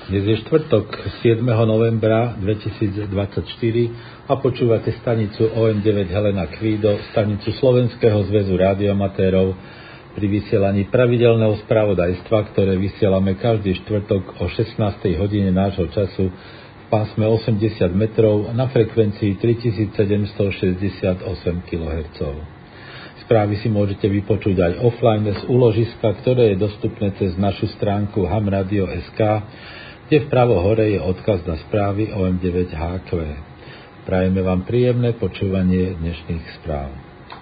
Dnes je štvrtok 7. novembra 2024 a počúvate stanicu OM9 Helena Kvído, stanicu Slovenského zväzu rádioamatérov pri vysielaní pravidelného spravodajstva, ktoré vysielame každý štvrtok o 16. hodine nášho času v pásme 80 metrov na frekvencii 3768 kHz. Správy si môžete vypočuť aj offline z úložiska, ktoré je dostupné cez našu stránku hamradio.sk, kde vpravo hore je odkaz na správy OM9HQ. Prajeme vám príjemné počúvanie dnešných správ.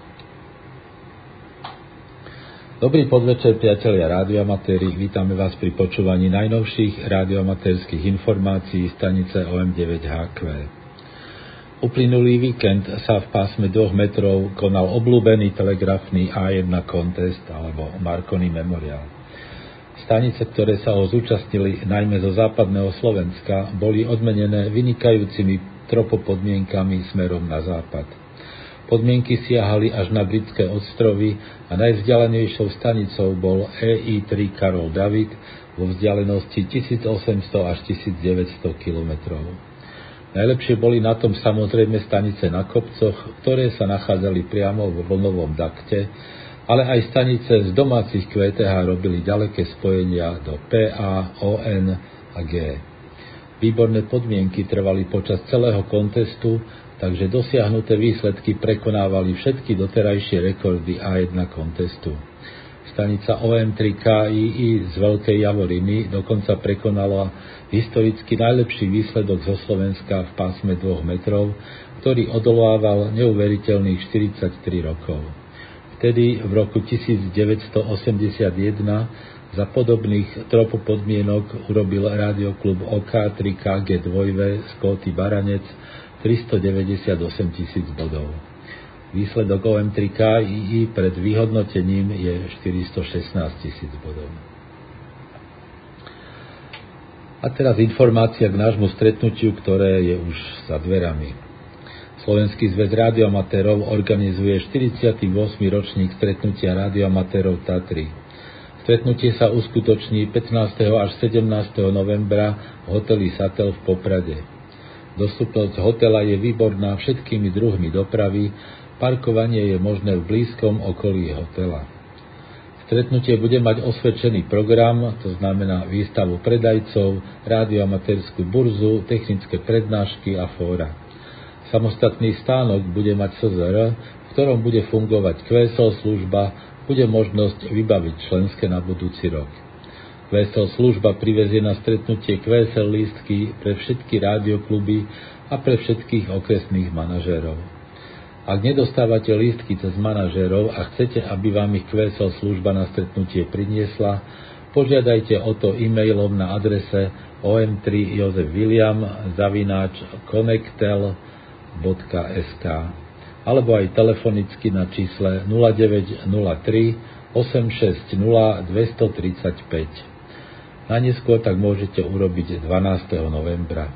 Dobrý podvečer, priatelia rádioamatéri, vítame vás pri počúvaní najnovších rádioamatérskych informácií stanice OM9HQ. Uplynulý víkend sa v pásme 2 metrov konal obľúbený telegrafný A1 contest alebo Marconi Memorial. Stanice, ktoré sa ho zúčastnili najmä zo západného Slovenska, boli odmenené vynikajúcimi tropopodmienkami smerom na západ. Podmienky siahali až na britské ostrovy a najvzdialenejšou stanicou bol EI-3 Karol David vo vzdialenosti 1800 až 1900 kilometrov. Najlepšie boli na tom samozrejme stanice na kopcoch, ktoré sa nachádzali priamo vo vlnovom dakte, ale aj stanice z domácich QTH robili ďaleké spojenia do PA, ON a G. Výborné podmienky trvali počas celého kontestu, takže dosiahnuté výsledky prekonávali všetky doterajšie rekordy A1 kontestu. Stanica OM3KII z Veľkej Javoriny dokonca prekonala historicky najlepší výsledok zo Slovenska v pásme 2 metrov, ktorý odolával neuveriteľných 43 rokov. Vtedy v roku 1981 za podobných tropopodmienok urobil rádioklub OK3KG2 z Kóty Baranec 398 000 bodov. Výsledok OM3KII pred vyhodnotením je 416 000 bodov. A teraz informácia k nášmu stretnutiu, ktoré je už za dverami. Slovenský zväz rádioamatérov organizuje 48. ročník stretnutia rádioamatérov Tatry. Stretnutie sa uskutoční 15. až 17. novembra v hoteli Satel v Poprade. Dostupnosť hotela je výborná všetkými druhmi dopravy, parkovanie je možné v blízkom okolí hotela. Stretnutie bude mať osvedčený program, to znamená výstavu predajcov, rádioamatérskú burzu, technické prednášky a fóra. Samostatný stánok bude mať SZR, v ktorom bude fungovať QSL služba, bude možnosť vybaviť členské na budúci rok. QSL služba privezie na stretnutie QSL lístky pre všetky rádiokluby a pre všetkých okresných manažérov. Ak nedostávate lístky cez manažérov a chcete, aby vám ich QSL služba na stretnutie priniesla, požiadajte o to e-mailom na adrese om3jozefwilliam@connectel.sk alebo aj telefonicky na čísle 0903 860 235. Najneskôr tak môžete urobiť 12. novembra.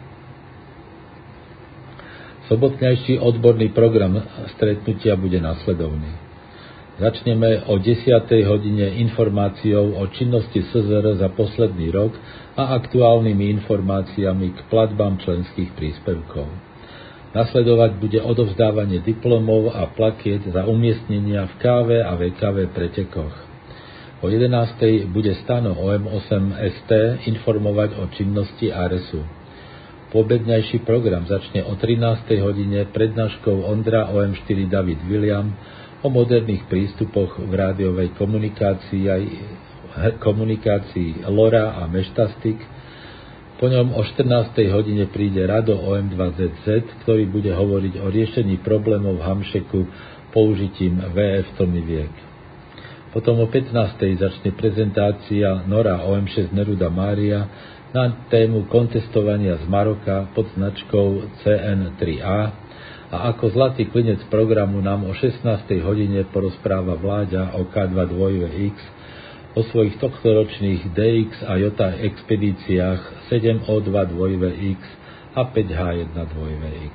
Sobotnejší odborný program stretnutia bude nasledovný. Začneme o 10. hodine informáciou o činnosti SZR za posledný rok a aktuálnymi informáciami k platbám členských príspevkov. Nasledovať bude odovzdávanie diplomov a plakiet za umiestnenia v KV a VKV pretekoch. O 11. bude stano OM8ST informovať o činnosti ARESu. Poobedňajší program začne o 13. hodine prednáškou Ondra OM4 David William o moderných prístupoch v rádiovej komunikácii LoRa a Meštastik. Po ňom o 14. hodine príde Rado OM2ZZ, ktorý bude hovoriť o riešení problémov v Hamšeku použitím VF tlmiviek. Potom o 15. začne prezentácia Nora OM6 Neruda Mária na tému kontestovania z Maroka pod značkou CN3A a ako zlatý klinec programu nám o 16. hodine porozpráva Vláďa o K2-X, o svojich tohtoročných DX a JOTA expedíciách 7O2-X a 5H1-X.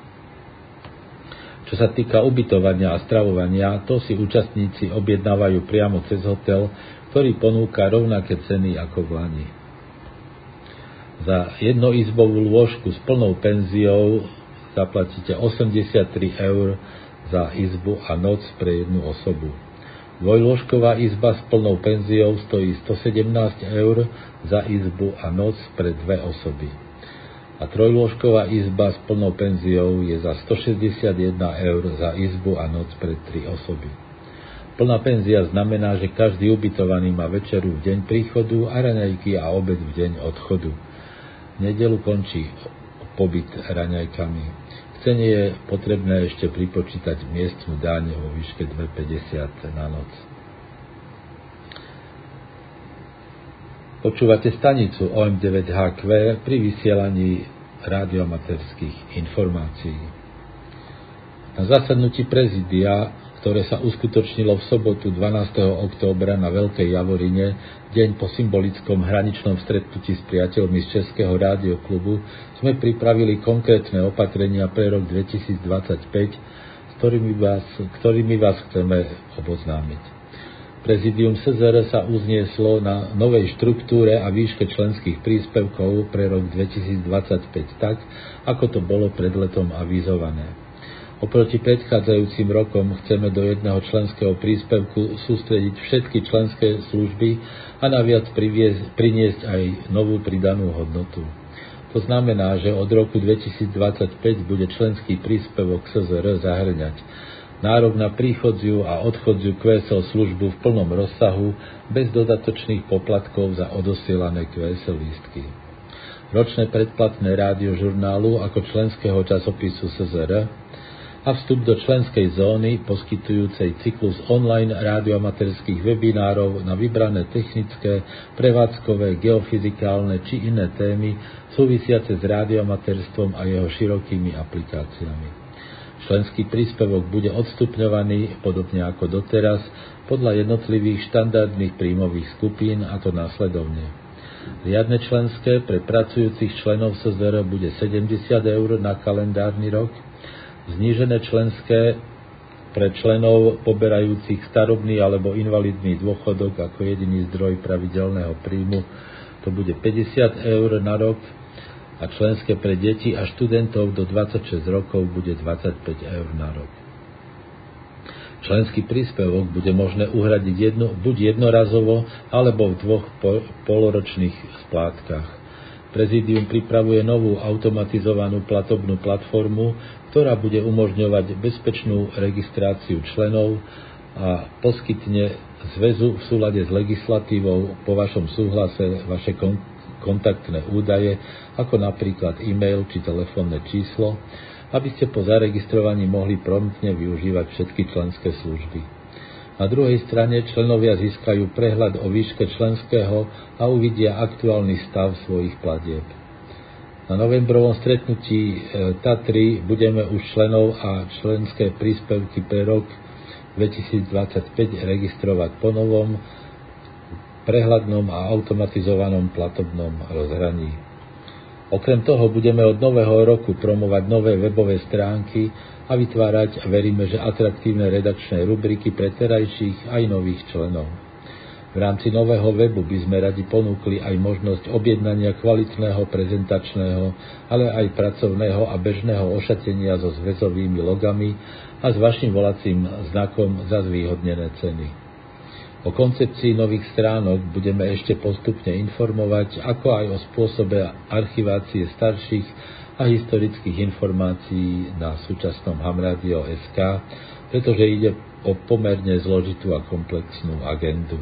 Čo sa týka ubytovania a stravovania, to si účastníci objednávajú priamo cez hotel, ktorý ponúka rovnaké ceny ako v lani. Za jednoizbovú lôžku s plnou penziou zaplatíte 83 eur za izbu a noc pre jednu osobu. Dvojlôžková izba s plnou penziou stojí 117 eur za izbu a noc pre dve osoby. A trojlôžková izba s plnou penziou je za 161 eur za izbu a noc pre 3 osoby. Plná penzia znamená, že každý ubytovaný má večeru v deň príchodu a raňajky a obed v deň odchodu. V nedeľu končí pobyt raňajkami. K cene je potrebné ešte pripočítať miestnu daň vo výške 2,50 na noc. Počúvate stanicu OM9HQ pri vysielaní rádioamaterských informácií. Na zasadnutí prezídia, ktoré sa uskutočnilo v sobotu 12. októbra na Veľkej Javorine, deň po symbolickom hraničnom stretnutí s priateľmi z Českého rádioklubu, sme pripravili konkrétne opatrenia pre rok 2025, s ktorými vás chceme oboznámiť. Prezidium SZR sa uznieslo na novej štruktúre a výške členských príspevkov pre rok 2025 tak, ako to bolo pred letom avizované. Oproti predchádzajúcim rokom chceme do jedného členského príspevku sústrediť všetky členské služby a naviac priniesť aj novú pridanú hodnotu. To znamená, že od roku 2025 bude členský príspevok SZR zahŕňať nárok na príchodziu a odchodziu QSL službu v plnom rozsahu bez dodatočných poplatkov za odosielané QSL lístky. Ročné predplatné rádiožurnálu ako členského časopisu SZR a vstup do členskej zóny poskytujúcej cyklus online rádioamaterských webinárov na vybrané technické, prevádzkové, geofyzikálne či iné témy súvisiace s rádioamatérstvom a jeho širokými aplikáciami. Členský príspevok bude odstupňovaný, podobne ako doteraz, podľa jednotlivých štandardných príjmových skupín, a to následovne. Riadne členské pre pracujúcich členov SZR bude 70 eur na kalendárny rok, znížené členské pre členov poberajúcich starobný alebo invalidný dôchodok ako jediný zdroj pravidelného príjmu to bude 50 eur na rok a členské pre deti a študentov do 26 rokov bude 25 eur na rok. Členský príspevok bude možné uhradiť buď jednorazovo alebo v dvoch poloročných splátkach. Prezidium pripravuje novú automatizovanú platobnú platformu, ktorá bude umožňovať bezpečnú registráciu členov a poskytne zväzu v súlade s legislatívou po vašom súhlase vaše kontaktné údaje, ako napríklad e-mail či telefónne číslo, aby ste po zaregistrovaní mohli promptne využívať všetky členské služby. Na druhej strane členovia získajú prehľad o výške členského a uvidia aktuálny stav svojich platieb. Na novembrovom stretnutí Tatry budeme už členov a členské príspevky pre rok 2025 registrovať po novom, prehľadnom a automatizovanom platobnom rozhraní. Okrem toho budeme od nového roku promovať nové webové stránky a vytvárať, veríme, že atraktívne redakčné rubriky pre terajších aj nových členov. V rámci nového webu by sme radi ponúkli aj možnosť objednania kvalitného prezentačného, ale aj pracovného a bežného ošatenia so zväzovými logami a s vašim volacím znakom za zvýhodnené ceny. O koncepcii nových stránok budeme ešte postupne informovať, ako aj o spôsobe archivácie starších a historických informácií na súčasnom hamradio.sk, pretože ide o pomerne zložitú a komplexnú agendu.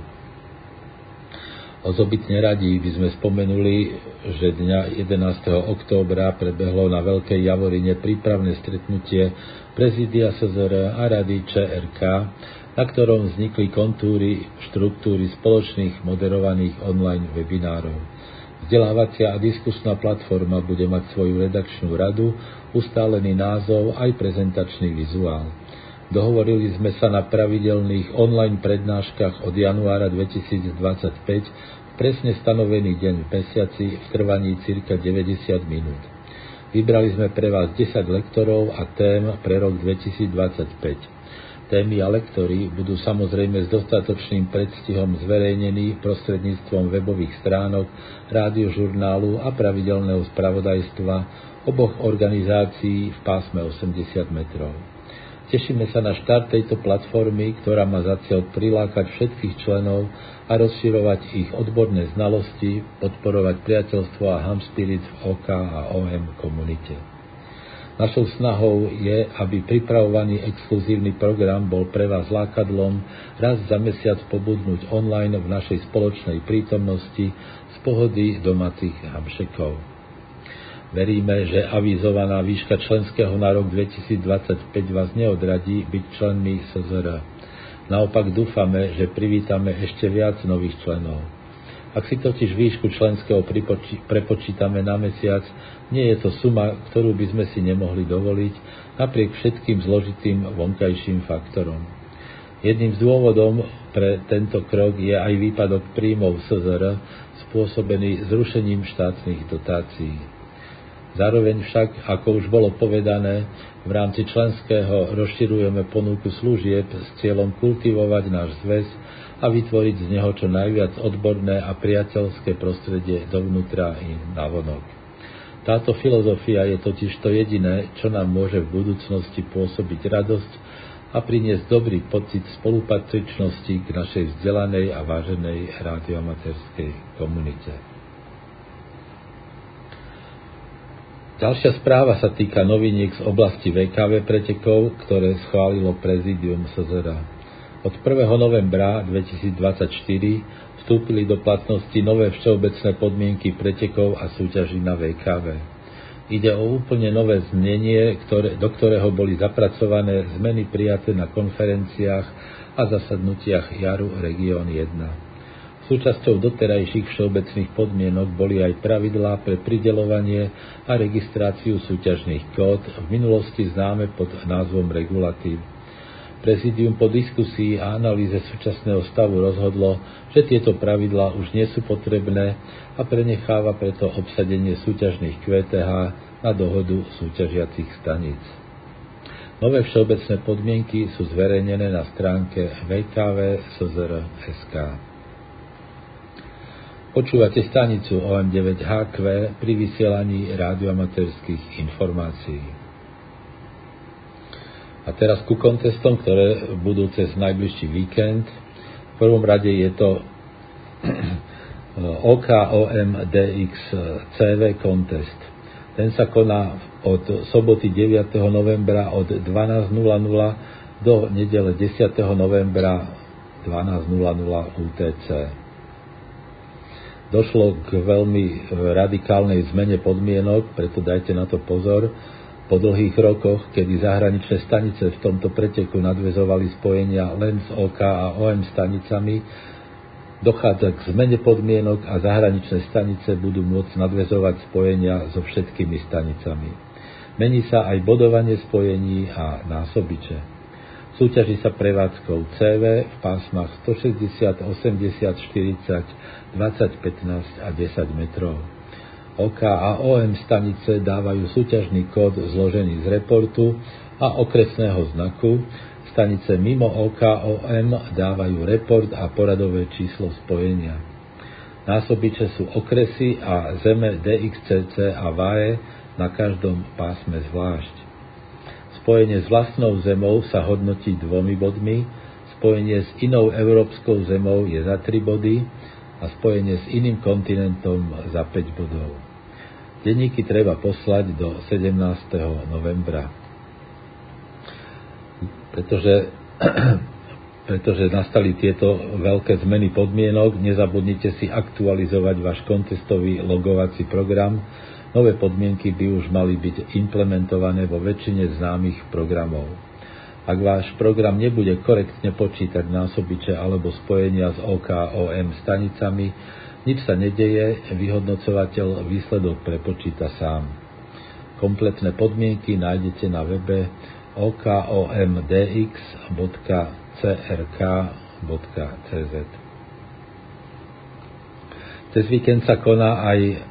Osobitne radi by sme spomenuli, že dňa 11. októbra prebehlo na Veľkej Javorine prípravné stretnutie prezídia SZR a Rady ČRK, na ktorom vznikli kontúry štruktúry spoločných moderovaných online webinárov. Vzdelávacia a diskusná platforma bude mať svoju redakčnú radu, ustálený názov aj prezentačný vizuál. Dohovorili sme sa na pravidelných online prednáškach od januára 2025 v presne stanovený deň v mesiaci v trvaní cirka 90 minút. Vybrali sme pre vás 10 lektorov a tém pre rok 2025. Témy a lektory budú samozrejme s dostatočným predstihom zverejnení prostredníctvom webových stránok, rádiožurnálu a pravidelného spravodajstva oboch organizácií v pásme 80 metrov. Tešíme sa na štart tejto platformy, ktorá má za cieľ prilákať všetkých členov a rozširovať ich odborné znalosti, podporovať priateľstvo a ham spirit v OK a OM komunite. Našou snahou je, aby pripravovaný exkluzívny program bol pre vás lákadlom raz za mesiac pobudnúť online v našej spoločnej prítomnosti z pohody domácich hamšekov. Veríme, že avizovaná výška členského na rok 2025 vás neodradí byť členmi SZR. Naopak dúfame, že privítame ešte viac nových členov. Ak si totiž výšku členského prepočítame na mesiac, nie je to suma, ktorú by sme si nemohli dovoliť, napriek všetkým zložitým vonkajším faktorom. Jedným z dôvodom pre tento krok je aj výpadok príjmov SZR spôsobený zrušením štátnych dotácií. Zároveň však, ako už bolo povedané, v rámci členského rozširujeme ponuku služieb s cieľom kultivovať náš zväz a vytvoriť z neho čo najviac odborné a priateľské prostredie dovnútra i navonok. Táto filozofia je totiž to jediné, čo nám môže v budúcnosti pôsobiť radosť a priniesť dobrý pocit spolupatričnosti k našej vzdelanej a váženej rádioamatérskej komunite. Ďalšia správa sa týka noviniek z oblasti VKV pretekov, ktoré schválilo prezidium SZR. Od 1. novembra 2024 vstúpili do platnosti nové všeobecné podmienky pretekov a súťaží na VKV. Ide o úplne nové znenie, do ktorého boli zapracované zmeny prijaté na konferenciách a zasadnutiach Jaru Región 1. Súčasťou doterajších všeobecných podmienok boli aj pravidlá pre prideľovanie a registráciu súťažných kód, v minulosti známe pod názvom regulatív. Prezidium po diskusii a analýze súčasného stavu rozhodlo, že tieto pravidlá už nie sú potrebné a prenecháva preto obsadenie súťažných QTH na dohodu súťažiacich staníc. Nové všeobecné podmienky sú zverejnené na stránke www.szr.sk. Počúvate stanicu OM9HQ pri vysielaní rádioamatérskych informácií. A teraz ku kontestom, ktoré budú cez najbližší víkend. V prvom rade je to OKOMDX CV kontest. Ten sa koná od soboty 9. novembra od 12.00 do nedele 10. novembra 12.00 UTC. Došlo k veľmi radikálnej zmene podmienok, preto dajte na to pozor. Po dlhých rokoch, kedy zahraničné stanice v tomto preteku nadväzovali spojenia len s OK a OM stanicami, dochádza k zmene podmienok a zahraničné stanice budú môcť nadväzovať spojenia so všetkými stanicami. Mení sa aj bodovanie spojení a násobiče. Súťaží sa prevádzkou CV v pásmach 160, 80, 40, 20, 15 a 10 metrov. OK a OM stanice dávajú súťažný kód zložený z reportu a okresného znaku. Stanice mimo OK OM dávajú report a poradové číslo spojenia. Násobiče sú okresy a zeme DXCC a VAE na každom pásme zvlášť. Spojenie s vlastnou zemou sa hodnotí 2 bodmi, spojenie s inou európskou zemou je za 3 body a spojenie s iným kontinentom za 5 bodov. Denníky treba poslať do 17. novembra. Pretože nastali tieto veľké zmeny podmienok, nezabudnite si aktualizovať váš kontestový logovací program. Nové podmienky by už mali byť implementované vo väčšine známych programov. Ak váš program nebude korektne počítať násobiče alebo spojenia s OK-OM stanicami, nič sa nedeje, vyhodnocovateľ výsledok prepočíta sám. Kompletné podmienky nájdete na webe okomdx.crk.cz. Cez víkend sa koná aj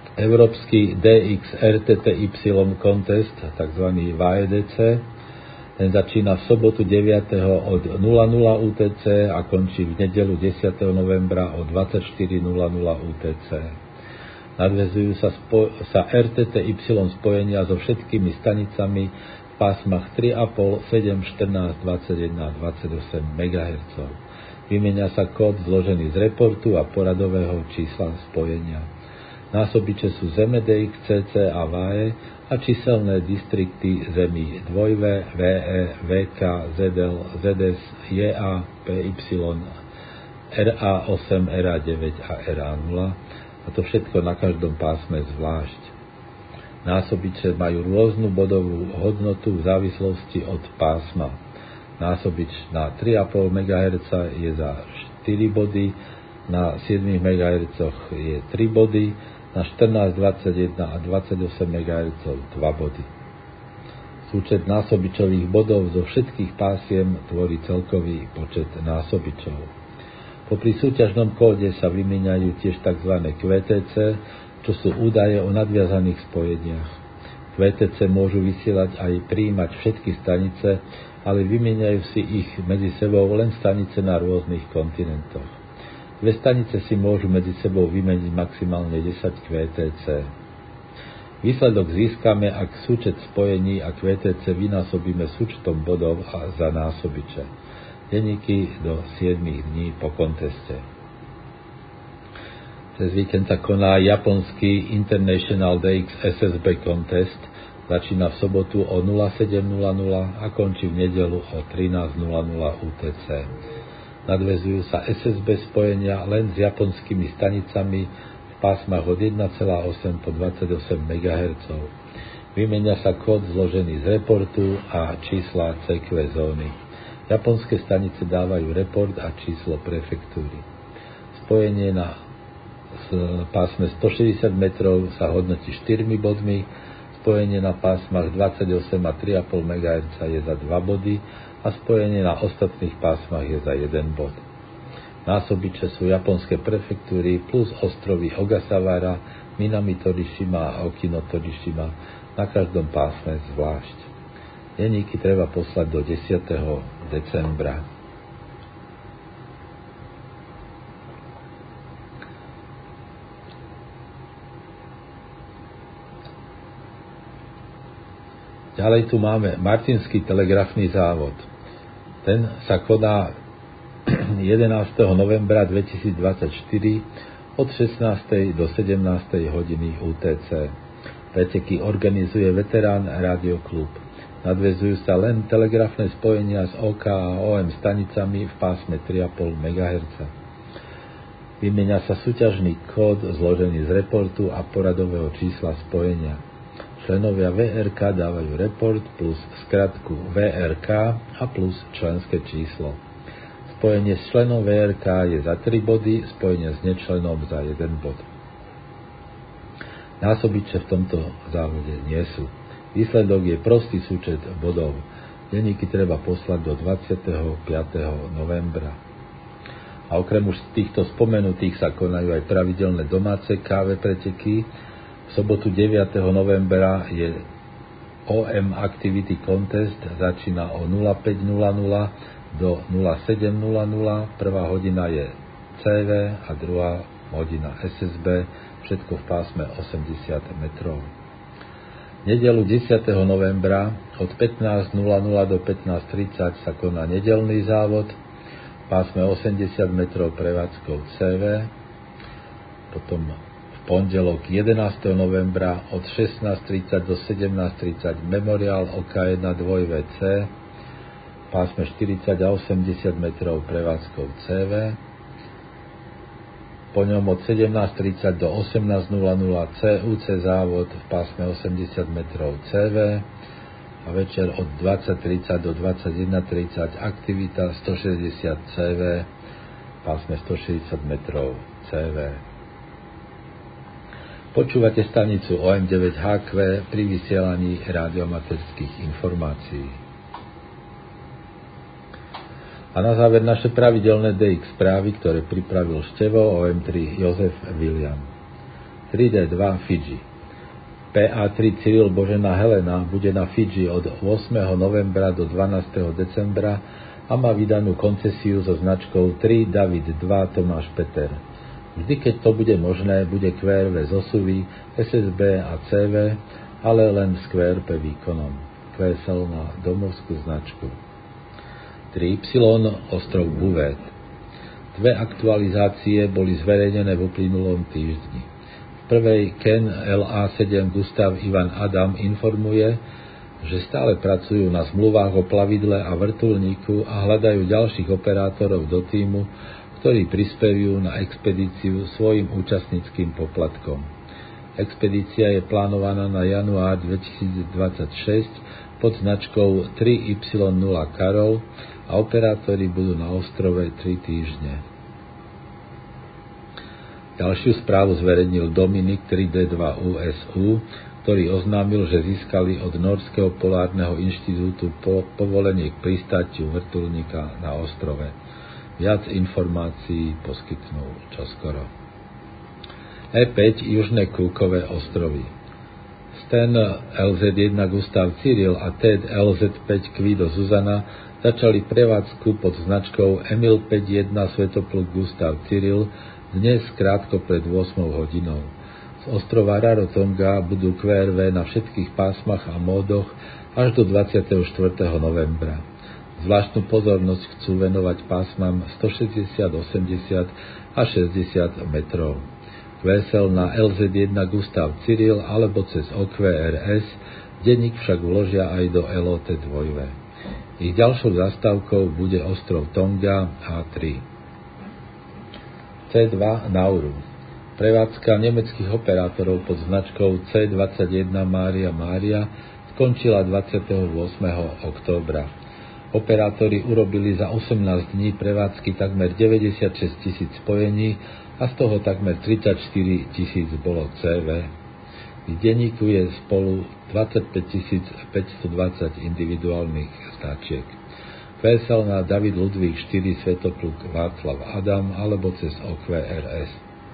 Európsky DX RTTY Contest, tzv. VAEDC. Ten začína v sobotu 9. od 00 UTC a končí v nedeľu 10. novembra od 24.00 UTC. Nadväzujú sa RTTY spojenia so všetkými stanicami v pásmach 3,5, 7, 14, 21 a 28 MHz. Vymenia sa kód zložený z reportu a poradového čísla spojenia. Násobiče sú ZMDX, CC a VAE a číselné distrikty zemí 2V, VE, VK, ZL, ZS, JA, PY, RA8, RA9 a RA0, a to všetko na každom pásme zvlášť. Násobiče majú rôznu bodovú hodnotu v závislosti od pásma. Násobič na 3,5 MHz je za 4 body, na 7 MHz je 3 body, na 14, 21 a 28 MHz 2 body. Súčet násobičových bodov zo všetkých pásiem tvorí celkový počet násobičov. Popri súťažnom kóde sa vymieňajú tiež tzv. QTC, čo sú údaje o nadviazaných spojeniach. QTC môžu vysielať aj prijímať všetky stanice, ale vymieňajú si ich medzi sebou len stanice na rôznych kontinentoch. Dve stanice si môžu medzi sebou vymeniť maximálne 10 QTC. Výsledok získame, ak súčet spojení a QTC vynásobíme súčtom bodov a za násobiče. Denníky do 7 dní po konteste. Cez víkend sa koná japonský International DX SSB Contest. Začína v sobotu o 07.00 a končí v nedeľu o 13.00 UTC. Nadväzujú sa SSB spojenia len s japonskými stanicami v pásmach od 1,8 po 28 MHz. Vymenia sa kód zložený z reportu a čísla CQ zóny. Japonské stanice dávajú report a číslo prefektúry. Spojenie na pásme 160 metrov sa hodnotí 4 bodmi, spojenie na pásmach 28 a 3,5 MHz je za 2 body a spojenie na ostatných pásmach je za 1 bod. Násobiče sú japonské prefektúry plus ostrovy Ogasawara, Minami Torishima a Okino Torishima, na každom pásme zvlášť. Denníky treba poslať do 10. decembra. Ďalej tu máme Martinský telegrafný závod. Ten sa koná 11. novembra 2024 od 16. do 17. hodiny UTC. Preteky organizuje Veterán Rádio Klub. Nadväzujú sa len telegrafné spojenia s OK a OM stanicami v pásme 3,5 MHz. Vymenia sa súťažný kód zložený z reportu a poradového čísla spojenia. Členovia VRK dávajú report plus skratku VRK a plus členské číslo. Spojenie s členom VRK je za 3 body, spojenie s nečlenom za 1 bod. Násobiče v tomto závode nie sú. Výsledok je prostý súčet bodov. Denníky treba poslať do 25. novembra. A okrem už týchto spomenutých sa konajú aj pravidelné domáce KV preteky. V sobotu 9. novembra je OM Activity Contest, začína o 05.00 do 07.00, prvá hodina je CV a druhá hodina SSB, všetko v pásme 80 metrov. Nedeľu 10. novembra od 15.00 do 15.30 sa koná nedeľný závod v pásme 80 metrov prevádzkou CV, potom pondelok 11. novembra od 16.30 do 17.30 Memoriál OK1 2VC, pásme 40 a 80 metrov prevádzkou CV. Po ňom od 17.30 do 18.00 CUC závod v pásme 80 metrov CV a večer od 20.30 do 21.30 aktivita 160 CV, pásme 160 metrov CV. Počúvate stanicu OM9HQ pri vysielaní rádioamaterských informácií. A na záver naše pravidelné DX správy, ktoré pripravil števo OM3 Jozef William. 3D2 Fidži. PA3 Cyril Božena Helena bude na Fidži od 8. novembra do 12. decembra a má vydanú koncesiu so značkou 3 David 2 Tomáš Peter. Vždy, keď to bude možné, bude QRV zosuvy, SSB a CV, ale len s QRP výkonom. QSL na domovskú značku. 3Y ostrov Buvét. 2 aktualizácie boli zverejnené v uplynulom týždni. V prvej Ken LA7 Gustav Ivan Adam informuje, že stále pracujú na zmluvách o plavidle a vrtuľníku a hľadajú ďalších operátorov do tímu, ktorí prispevujú na expedíciu svojim účastníckym poplatkom. Expedícia je plánovaná na január 2026 pod značkou 3Y0 Karol a operátori budú na ostrove 3 týždne. Ďalšiu správu zverejnil Dominik 3D2 USU, ktorý oznámil, že získali od Norského polárneho inštitútu povolenie k pristátiu vrtuľníka na ostrove. Viac informácií poskytnú čoskoro. E5 Južné Kúkové ostrovy. Stan LZ1 Gustav Cyril a Ted LZ5 Kvido Zuzana začali prevádzku pod značkou Emil 51 Svetopluk Gustav Cyril dnes krátko pred 8 hodinou. Z ostrova Rarotonga budú QRV na všetkých pásmach a módoch až do 24. novembra. Zvláštnu pozornosť chcú venovať pásmam 160, 80 a 60 metrov. QSL na LZ1 Gustav Cyril alebo cez OQRS, denník však vložia aj do LOT 2. Ich ďalšou zastávkou bude ostrov Tonga A3. C2 Nauru. Prevádzka nemeckých operátorov pod značkou C21 Mária skončila 28. októbra. Operátori urobili za 18 dní prevádzky takmer 96 000 spojení a z toho takmer 34 000 bolo CV. V denníku je spolu 25 520 individuálnych značiek. PSL na David Ludvík 4 Svetopluk Václav Adam alebo cez OQRS.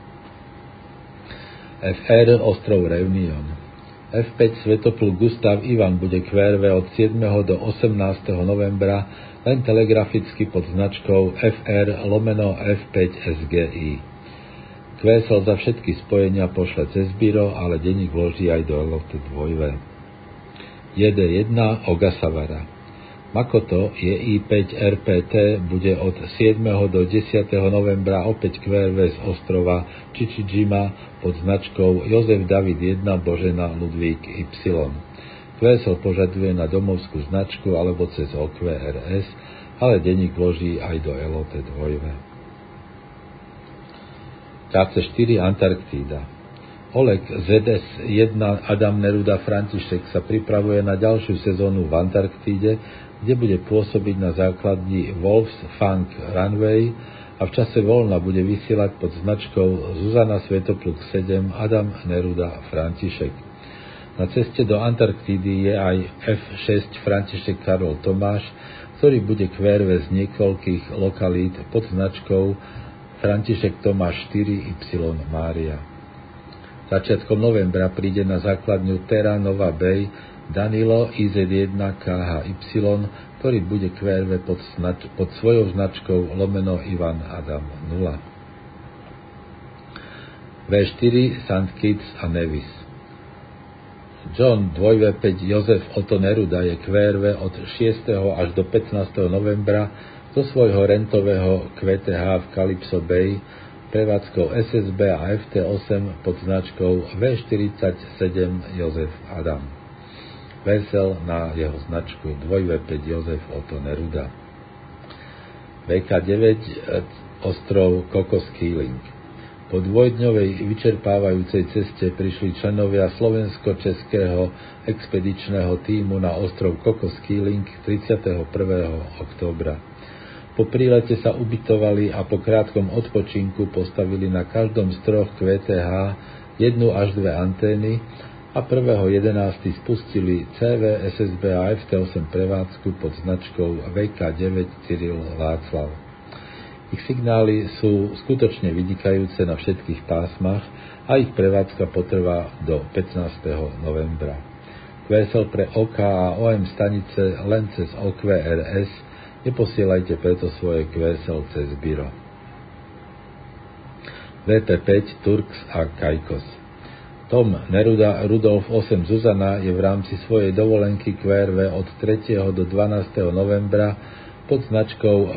FR ostrov Reunion. F5 Svetopluk Gustav Ivan bude QRV od 7. do 18. novembra len telegraficky pod značkou FR/F5 SGI. QSL za všetky spojenia pošle cez biro, ale denník vloží aj do LOT 2. JD1 Ogasawara. Makoto JI5 RPT bude od 7. do 10. novembra opäť QRV z ostrova Chichijima pod značkou Jozef David 1 Božena Ludvík Y. QSL požaduje na domovskú značku alebo cez OQRS, ale denník vloží aj do LOT 2. KC4 Antarktída. Oleg ZS1 Adam Neruda František sa pripravuje na ďalšiu sezónu v Antarktíde, kde bude pôsobiť na základni Wolf's Funk Runway a v čase voľna bude vysielať pod značkou Zuzana Svetopluk 7 Adam Neruda František. Na ceste do Antarktídy je aj F6 František Karol Tomáš, ktorý bude QRV z niekoľkých lokalít pod značkou František Tomáš 4Y Mária. Začiatkom novembra príde na základňu Terra Nova Bay Danilo IZ1 KHY, ktorý bude QRV pod svojou značkou / Ivan Adam 0. V4 St. Kitts a Nevis. John 2V5 Jozef Otto Neruda je QRV od 6. až do 15. novembra zo svojho rentového QTH v Calypso Bay prevádzkou SSB a FT8 pod značkou V47 Jozef Adam. Vesel na jeho značku 2V5 Jozef Otto Neruda. VK9 ostrov Cocos Keeling. Po dvojdňovej vyčerpávajúcej ceste prišli členovia slovensko-českého expedičného tímu na ostrov Cocos Keeling 31. októbra. Po prílete sa ubytovali a po krátkom odpočinku postavili na každom z troch QTH 1 až 2 antény a 1.11. spustili CV, SSB a FT8 prevádzku pod značkou VK9 Cyril Václav. Ich signály sú skutočne vynikajúce na všetkých pásmach a ich prevádzka potrvá do 15. novembra. QSL pre OK a OM stanice len cez OQRS, neposielajte preto svoje QSL cez Biro. VP5 Turks a Caicos. Tom Neruda Rudolf 8 Zuzana je v rámci svojej dovolenky QRV od 3. do 12. novembra pod značkou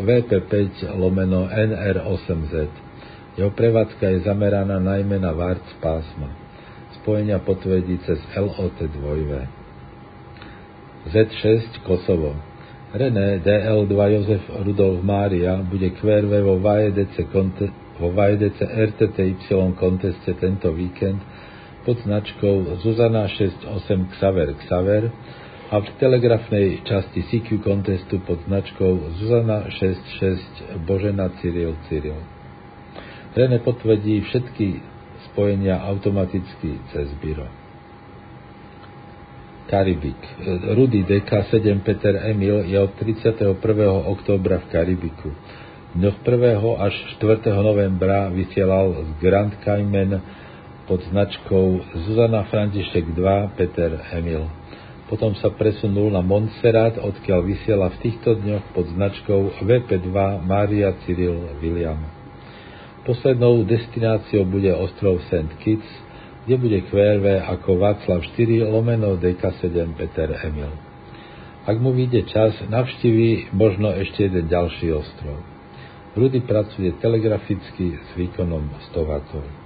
VP5/NR8Z. Jeho prevádzka je zameraná najmä na VARC pásma. Spojenia potvrdí cez LOT2. Z6 Kosovo. René DL2 Jozef Rudolf Mária bude QRV vo VAEDC RTTY konteste tento víkend pod značkou Zuzana 68 Xaver Xaver a v telegrafnej časti CQ kontestu pod značkou Zuzana 66 Božena Cyril Cyril. René potvrdí všetky spojenia automaticky cez Biro. Karibik. Rudy DK7 Peter Emil je od 31. októbra v Karibiku. Dňoch 1. až 4. novembra vysielal z Grand Cayman pod značkou Zuzana František 2 Peter Emil. Potom sa presunul na Montserrat, odkiaľ vysiela v týchto dňoch pod značkou VP2 Mária Cyril William. Poslednou destináciou bude ostrov St. Kitts, kde bude QRV ako Václav 4/DK7 Peter Emil. Ak mu vyjde čas, navštíví možno ešte jeden ďalší ostrov. Rudy pracuje telegraficky s výkonom 100 W.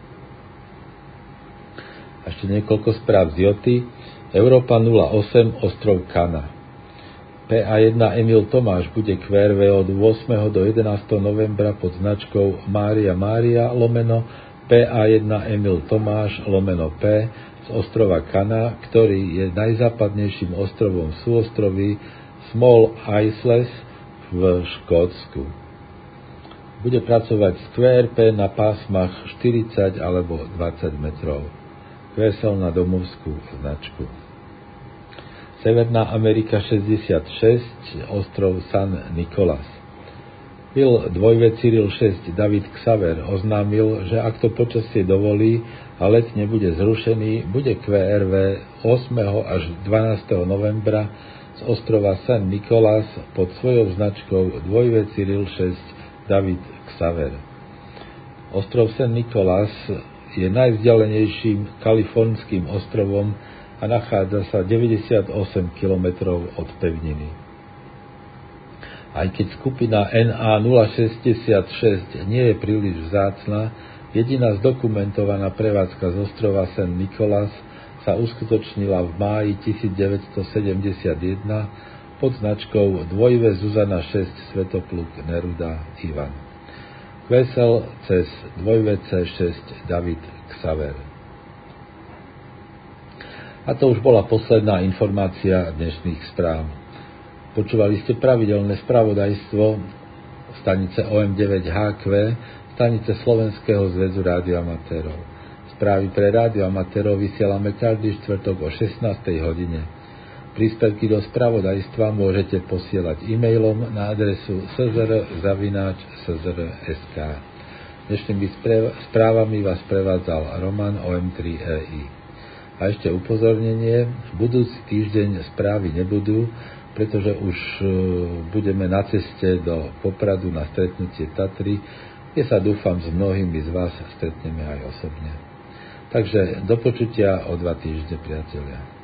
A ešte niekoľko správ z Joty. Európa 08 ostrov Kana. PA1 Emil Tomáš bude QRV od 8. do 11. novembra pod značkou Mária Mária lomeno PA1 Emil Tomáš lomeno P z ostrova Kana, ktorý je najzápadnejším ostrovom v súostroví Small Isles v Škótsku. Bude pracovať s QRP na pásmach 40 alebo 20 metrov. QSL na domovskú značku. Severná Amerika 66, ostrov San Nicolás. Bill 2 Cyril 6 David Xaver oznámil, že ak to počasie dovolí a let nebude zrušený, bude QRV 8. až 12. novembra z ostrova San Nicolás pod svojou značkou 2 Cyril 6 David Xaver. Ostrov San Nicolás je najvzdialenejším kalifornským ostrovom a nachádza sa 98 km od pevniny. Aj keď skupina NA066 nie je príliš vzácna, jediná zdokumentovaná prevádzka z ostrova San Nicolás sa uskutočnila v máji 1971 pod značkou 2 Zuzana 6 Svetopluk Neruda Ivan. QSL cez 2C6 David Xaver. A to už bola posledná informácia dnešných správ. Počúvali ste pravidelné spravodajstvo stanice OM9HQ, stanice Slovenského zväzu rádioamatérov. Správy pre rádioamatérov vysielame každý štvrtok o 16. hodine. Príspevky do spravodajstva môžete posielať e-mailom na adresu szr@szr.sk. Dnešnými správami vás prevádzal Roman OM3EI. A ešte upozornenie, budúci týždeň správy nebudú, pretože už budeme na ceste do Popradu na stretnutie Tatry, kde sa dúfam s mnohými z vás stretneme aj osobne. Takže do počutia o 2 týždne, priatelia.